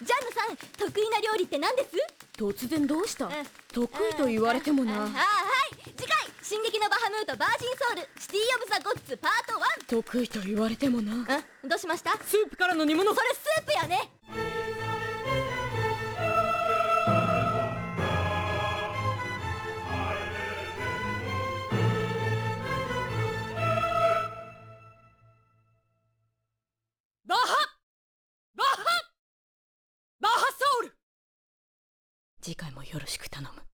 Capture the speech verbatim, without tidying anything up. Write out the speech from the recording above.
ジャンヌさん、得意な料理って何です？ 突然どうした？ うん、 得意と言われてもな。 ああ、はい、次回「進撃のバハムートバージンソウルシティオブザゴッツパートワン」。 得意と言われてもな。 んどうしました？ スープからの煮物。 それスープやね。 バハバハバハソウル。次回もよろしく頼む。